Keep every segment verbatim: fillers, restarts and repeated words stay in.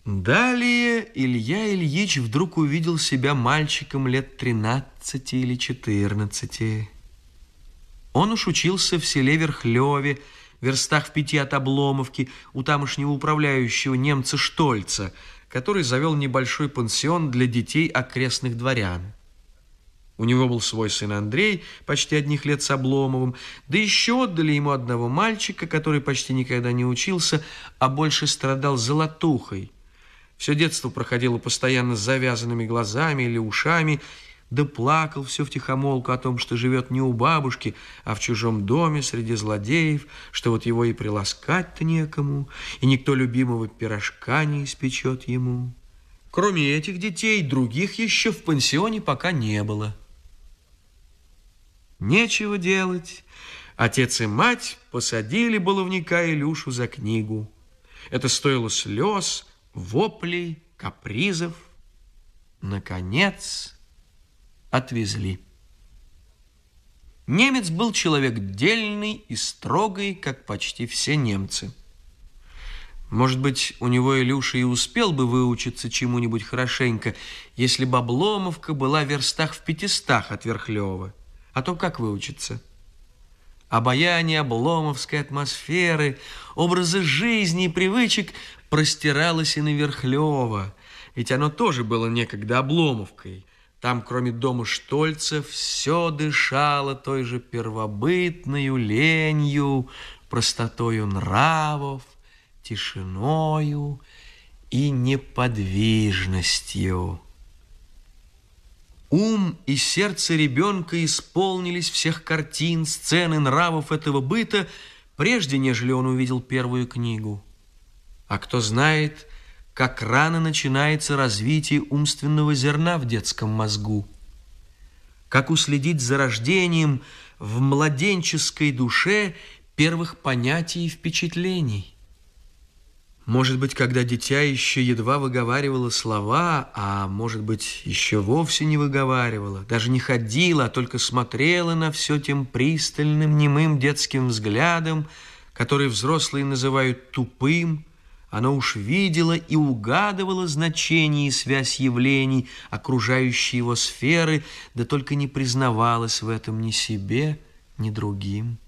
Далее Илья Ильич вдруг увидел себя мальчиком лет тринадцати или четырнадцати. Он уж учился в селе Верхлёве, в верстах в пяти от Обломовки, у тамошнего управляющего немца Штольца, который завел небольшой пансион для детей окрестных дворян. У него был свой сын Андрей, почти одних лет с Обломовым, да еще отдали ему одного мальчика, который почти никогда не учился, а больше страдал золотухой. Все детство проходило постоянно с завязанными глазами или ушами, да плакал все втихомолку о том, что живет не у бабушки, а в чужом доме среди злодеев, что вот его и приласкать-то некому, и никто любимого пирожка не испечет ему. Кроме этих детей, других еще в пансионе пока не было. Нечего делать. Отец и мать посадили баловника Илюшу за книгу. Это стоило слез, воплей, капризов. Наконец, отвезли. Немец был человек дельный и строгий, как почти все немцы. Может быть, у него Илюша и успел бы выучиться чему-нибудь хорошенько, если бы Обломовка была в верстах в пятистах от Верхлёва. А то как выучиться? Обаяние обломовской атмосферы, образа жизни и привычек простиралось и на Верхлёва, ведь оно тоже было некогда Обломовкой. Там, кроме дома Штольца, все дышало той же первобытною ленью, простотою нравов, тишиною и неподвижностью. Ум и сердце ребенка исполнились всех картин, сцен и нравов этого быта, прежде нежели он увидел первую книгу. А кто знает, как рано начинается развитие умственного зерна в детском мозгу, как уследить за рождением в младенческой душе первых понятий и впечатлений. Может быть, когда дитя еще едва выговаривало слова, а может быть, еще вовсе не выговаривало, даже не ходила, а только смотрела на все тем пристальным, немым детским взглядом, который взрослые называют тупым, оно уж видело и угадывало значение и связь явлений, окружающей его сферы, да только не признавалось в этом ни себе, ни другим.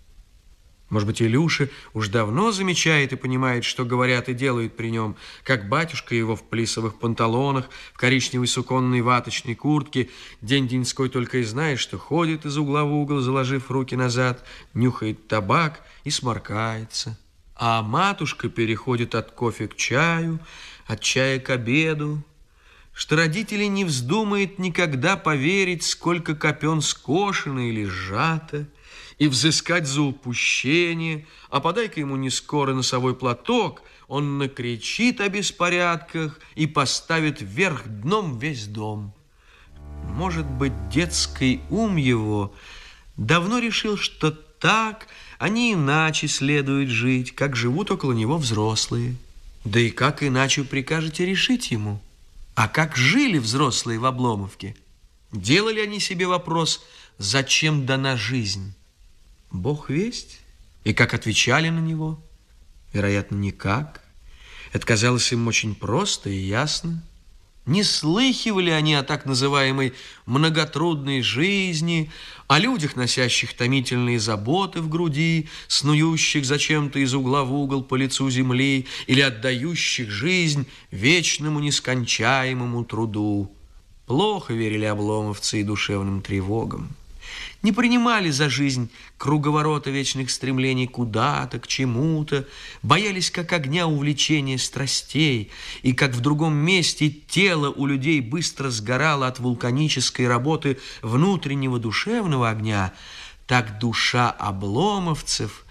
Может быть, Илюша уж давно замечает и понимает, что говорят и делают при нем, как батюшка его в плисовых панталонах, в коричневой суконной ваточной куртке, день-деньской только и знает, что ходит из угла в угол, заложив руки назад, нюхает табак и сморкается. А матушка переходит от кофе к чаю, от чая к обеду, что родители не вздумает никогда поверить, сколько копен скошено или сжато, и взыскать за упущение, а подай-ка ему не скоро носовой платок, он накричит о беспорядках и поставит вверх дном весь дом. Может быть, детский ум его давно решил, что так, а не иначе следует жить, как живут около него взрослые. Да и как иначе прикажете решить ему? А как жили взрослые в Обломовке? Делали они себе вопрос, зачем дана жизнь? Бог весть. И как отвечали на него? Вероятно, никак. Это казалось им очень просто и ясно. Не слыхивали они о так называемой многотрудной жизни, о людях, носящих томительные заботы в груди, снующих зачем-то из угла в угол по лицу земли или отдающих жизнь вечному нескончаемому труду. Плохо верили обломовцы и душевным тревогам. Не принимали за жизнь круговорота вечных стремлений куда-то, к чему-то, боялись как огня увлечения страстей, и как в другом месте тело у людей быстро сгорало от вулканической работы внутреннего душевного огня, так душа обломовцев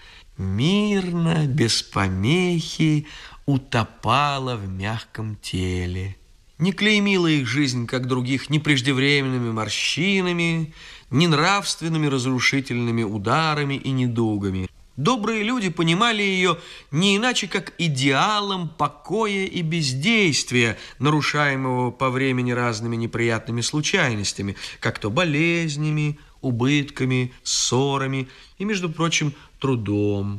мирно, без помехи, утопала в мягком теле. Не клеймила их жизнь, как других, ни преждевременными морщинами, ни нравственными разрушительными ударами и недугами. Добрые люди понимали ее не иначе, как идеалом покоя и бездействия, нарушаемого по времени разными неприятными случайностями, как то болезнями, убытками, ссорами и, между прочим, трудом.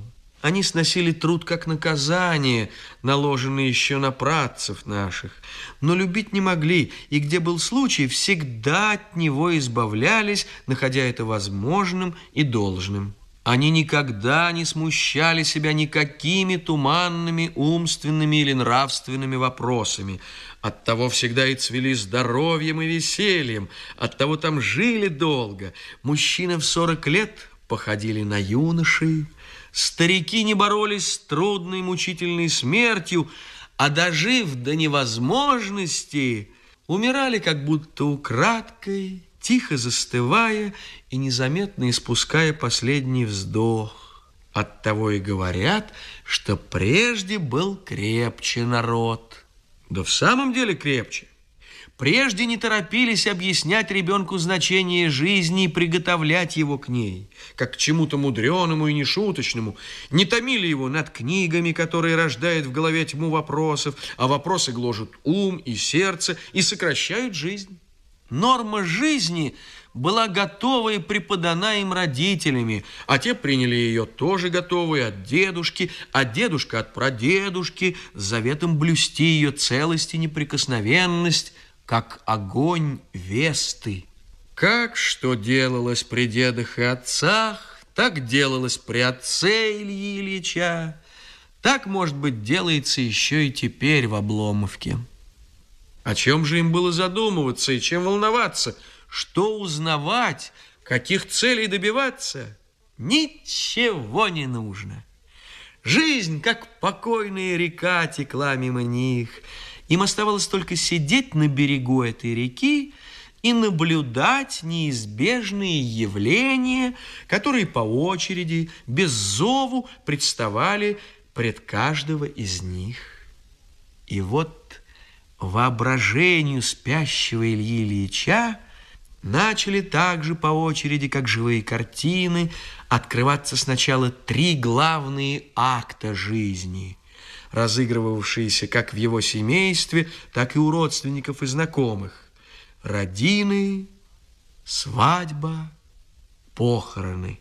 Они сносили труд как наказание, наложенное еще на працев наших, но любить не могли, и где был случай, всегда от него избавлялись, находя это возможным и должным. Они никогда не смущали себя никакими туманными умственными или нравственными вопросами. Оттого всегда и цвели здоровьем и весельем, оттого там жили долго. Мужчины в сорок лет походили на юношей, старики не боролись с трудной мучительной смертью, а дожив до невозможности, умирали как будто украдкой, тихо застывая и незаметно испуская последний вздох. Оттого и говорят, что прежде был крепче народ. Да в самом деле крепче. Прежде не торопились объяснять ребенку значение жизни и приготовлять его к ней, как к чему-то мудреному и нешуточному. Не томили его над книгами, которые рождают в голове тьму вопросов, а вопросы гложут ум и сердце и сокращают жизнь. Норма жизни была готова и преподана им родителями, а те приняли ее тоже готовой от дедушки, а дедушка от прадедушки, с заветом блюсти ее целость и неприкосновенность, как огонь Весты. Как что делалось при дедах и отцах, так делалось при отце Ильи Ильича, так, может быть, делается еще и теперь в Обломовке. О чем же им было задумываться и чем волноваться? Что узнавать? Каких целей добиваться? Ничего не нужно. Жизнь, как покойная река, текла мимо них. Им оставалось только сидеть на берегу этой реки и наблюдать неизбежные явления, которые по очереди, без зову, представали пред каждого из них. И вот воображению спящего Ильи Ильича начали также по очереди, как живые картины, открываться сначала три главные акта жизни, разыгрывавшиеся как в его семействе, так и у родственников и знакомых. Родины, свадьба, похороны.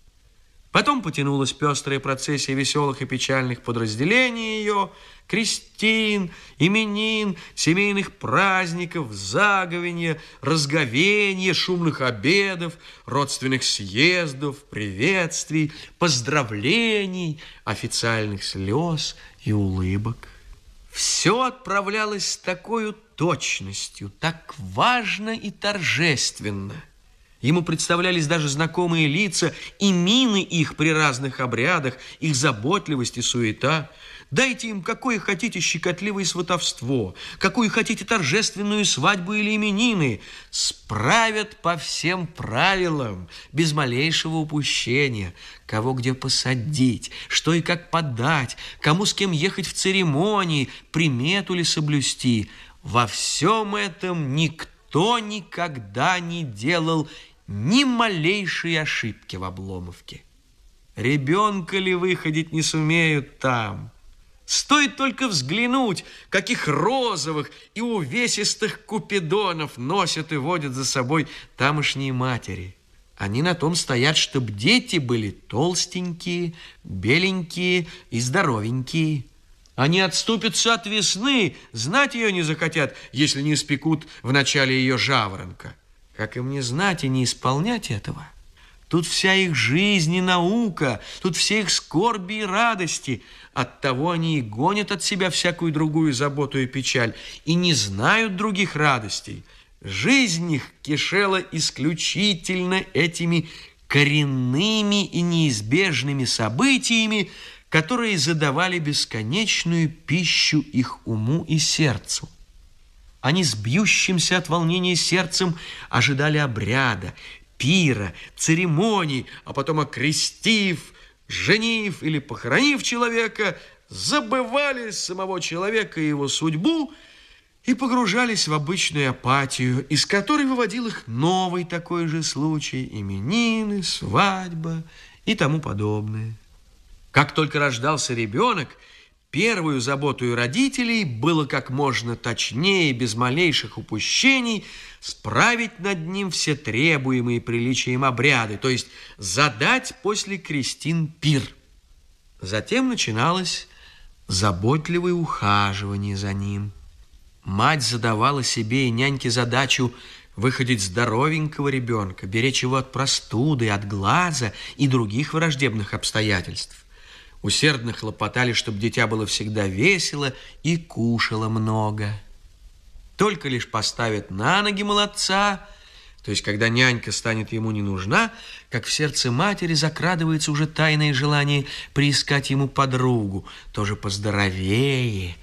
Потом потянулась пестрая процессия веселых и печальных подразделений ее, крестин, именин, семейных праздников, заговенья, разговенья, шумных обедов, родственных съездов, приветствий, поздравлений, официальных слез и улыбок. Все отправлялось с такой точностью, так важно и торжественно. Ему представлялись даже знакомые лица и мины их при разных обрядах, их заботливость и суета. Дайте им какое хотите щекотливое сватовство, какую хотите торжественную свадьбу или именины. Справят по всем правилам, без малейшего упущения. Кого где посадить, что и как подать, кому с кем ехать в церемонии, примету ли соблюсти. Во всем этом никто никогда не делал ни малейшей ошибки в Обломовке. Ребенка ли выходить не сумеют там? Стоит только взглянуть, каких розовых и увесистых купидонов носят и водят за собой тамошние матери. Они на том стоят, чтоб дети были толстенькие, беленькие и здоровенькие. Они отступятся от весны, знать ее не захотят, если не испекут в начале ее жаворонка. Как им не знать и не исполнять этого? Тут вся их жизнь и наука, тут все их скорби и радости. Оттого они и гонят от себя всякую другую заботу и печаль, и не знают других радостей. Жизнь их кишела исключительно этими коренными и неизбежными событиями, которые задавали бесконечную пищу их уму и сердцу. Они с бьющимся от волнения сердцем ожидали обряда, пира, церемоний, а потом, окрестив, женив или похоронив человека, забывали самого человека и его судьбу и погружались в обычную апатию, из которой выводил их новый такой же случай, именины, свадьба и тому подобное. Как только рождался ребенок, первую заботою родителей было как можно точнее, без малейших упущений, справить над ним все требуемые приличием обряды, то есть задать после крестин пир. Затем начиналось заботливое ухаживание за ним. Мать задавала себе и няньке задачу выходить здоровенького ребенка, беречь его от простуды, от глаза и других враждебных обстоятельств. Усердно хлопотали, чтобы дитя было всегда весело и кушало много. Только лишь поставят на ноги молодца, то есть когда нянька станет ему не нужна, как в сердце матери закрадывается уже тайное желание приискать ему подругу, тоже поздоровее,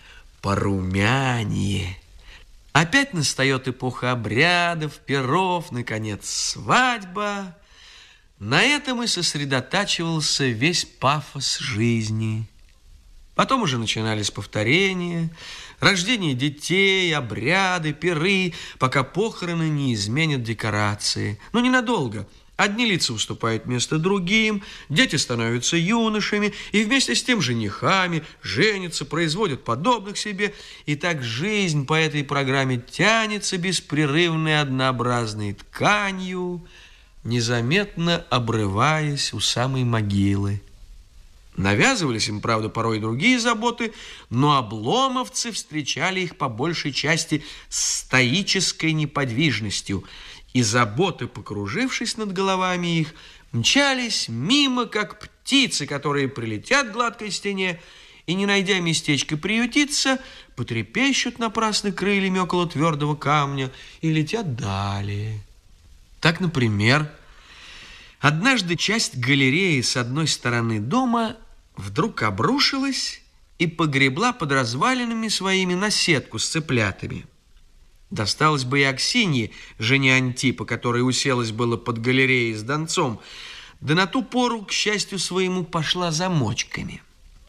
порумянее. Опять настает эпоха обрядов, пиров, наконец, свадьба. На этом и сосредотачивался весь пафос жизни. Потом уже начинались повторения, рождение детей, обряды, пиры, пока похороны не изменят декорации. Но ненадолго. Одни лица уступают место другим, дети становятся юношами и вместе с тем женихами, женятся, производят подобных себе. И так жизнь по этой программе тянется беспрерывной однообразной тканью, незаметно обрываясь у самой могилы. Навязывались им, правда, порой и другие заботы, но обломовцы встречали их по большей части с стоической неподвижностью, и заботы, покружившись над головами их, мчались мимо, как птицы, которые прилетят к гладкой стене и, не найдя местечко приютиться, потрепещут напрасно крыльями около твердого камня и летят далее. Так, например, однажды часть галереи с одной стороны дома вдруг обрушилась и погребла под развалинами своими наседку с цыплятами. Досталось бы и Аксинье, жене Антипа, которая уселась было под галереей с донцом, да на ту пору, к счастью своему, пошла за мочками.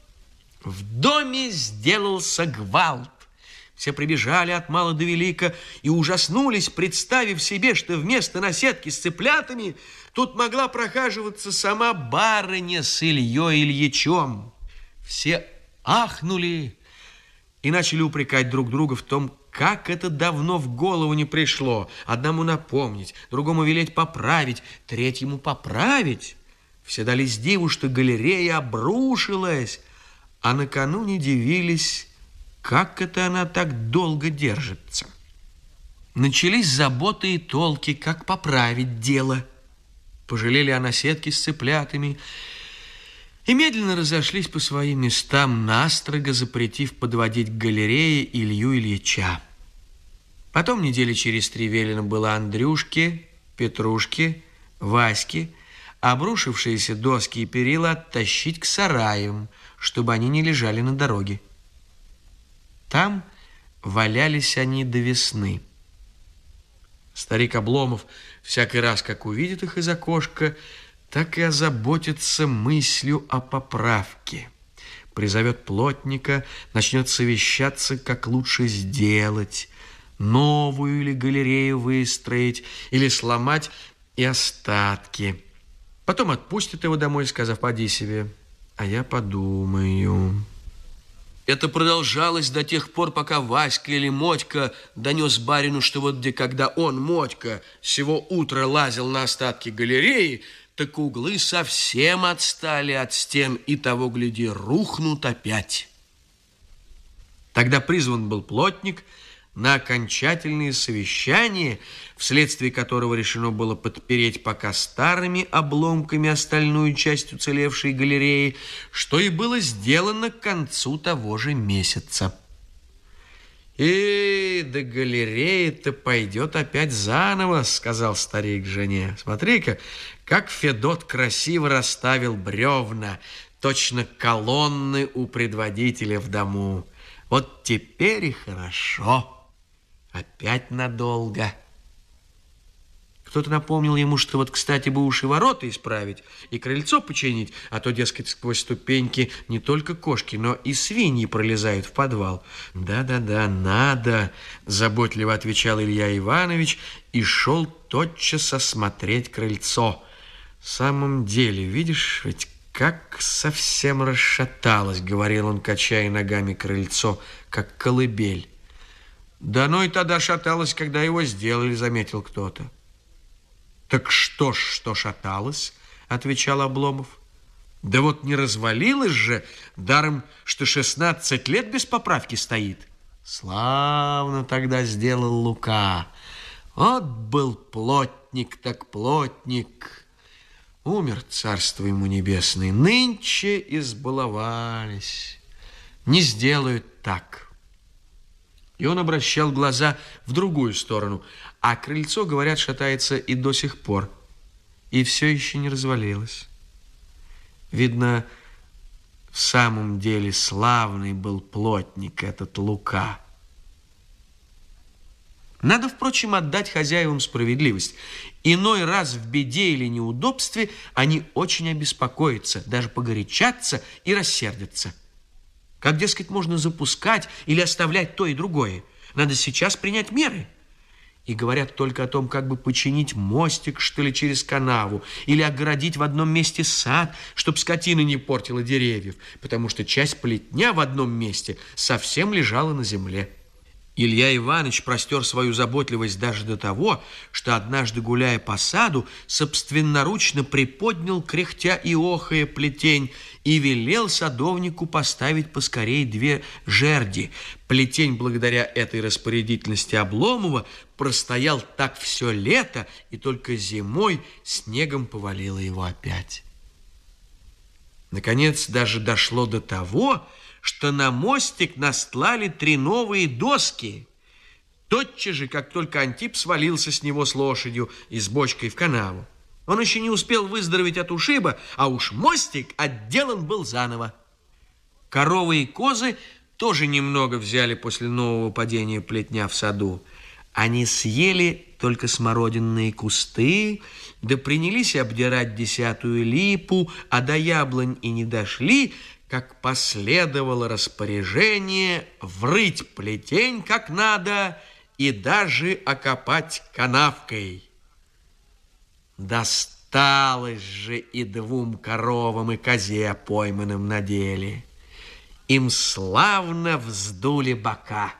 В доме сделался гвалт. Все прибежали от мала до велика и ужаснулись, представив себе, что вместо наседки с цыплятами тут могла прохаживаться сама барыня с Ильей Ильичом. Все ахнули и начали упрекать друг друга в том, как это давно в голову не пришло. Одному напомнить, другому велеть поправить, третьему поправить. Все дались диву, что галерея обрушилась, а накануне дивились, как это она так долго держится. Начались заботы и толки, как поправить дело. Пожалели о наседке с цыплятами и медленно разошлись по своим местам, настрого запретив подводить к галерее Илью Ильича. Потом недели через три велено было Андрюшке, Петрушке, Ваське обрушившиеся доски и перила оттащить к сараям, чтобы они не лежали на дороге. Там валялись они до весны. Старик Обломов всякий раз, как увидит их из окошка, так и озаботится мыслью о поправке. Призовет плотника, начнет совещаться, как лучше сделать, новую или галерею выстроить, или сломать и остатки. Потом отпустит его домой, сказав: «Поди себе, а я подумаю». Это продолжалось до тех пор, пока Васька или Мотька донес барину, что вот где, когда он, Мотька, сего утра лазил на остатки галереи, так углы совсем отстали от стен и, того гляди, рухнут опять. Тогда призван был плотник на окончательные совещания, вследствие которого решено было подпереть пока старыми обломками остальную часть уцелевшей галереи, что и было сделано к концу того же месяца. «И да галерея-то пойдет опять заново», — сказал старик жене. «Смотри-ка, как Федот красиво расставил бревна, точно колонны у предводителя в дому. Вот теперь и хорошо, опять надолго». Кто-то напомнил ему, что вот, кстати, бы уж и ворота исправить, и крыльцо починить, а то, дескать, сквозь ступеньки не только кошки, но и свиньи пролезают в подвал. «Да-да-да, надо», — заботливо отвечал Илья Иванович и шел тотчас осмотреть крыльцо. «В самом деле, видишь, ведь как совсем расшаталось», — говорил он, качая ногами крыльцо, как колыбель. «Да оно и тогда шаталось, когда его сделали», — заметил кто-то. «Так что ж, что шаталось?» — отвечал Обломов. Да вот не развалилось же, даром, что шестнадцать лет без поправки стоит. Славно тогда сделал Лука. Вот был плотник так плотник. Умер, царство ему небесное. Нынче избаловались. Не сделают так. И он обращал глаза в другую сторону. А крыльцо, говорят, шатается и до сих пор. И все еще не развалилось. Видно, в самом деле славный был плотник этот Лука. Надо, впрочем, отдать хозяевам справедливость. Иной раз в беде или неудобстве они очень обеспокоятся, даже погорячатся и рассердятся. Как, дескать, можно запускать или оставлять то и другое? Надо сейчас принять меры. И говорят только о том, как бы починить мостик, что ли, через канаву, или огородить в одном месте сад, чтоб скотина не портила деревьев, потому что часть плетня в одном месте совсем лежала на земле. Илья Иванович простер свою заботливость даже до того, что однажды, гуляя по саду, собственноручно приподнял, кряхтя и охая, плетень и велел садовнику поставить поскорей две жерди. Плетень, благодаря этой распорядительности Обломова, простоял так все лето, и только зимой снегом повалило его опять. Наконец, даже дошло до того, что на мостик настлали три новые доски. Тотчас же, как только Антип свалился с него с лошадью и с бочкой в канаву. Он еще не успел выздороветь от ушиба, а уж мостик отделан был заново. Коровы и козы тоже немного взяли после нового падения плетня в саду. Они съели только смородинные кусты, да принялись обдирать десятую липу, а до яблонь и не дошли, как последовало распоряжение врыть плетень как надо и даже окопать канавкой. Досталось же и двум коровам, и козе, пойманным на деле. Им славно вздули бока.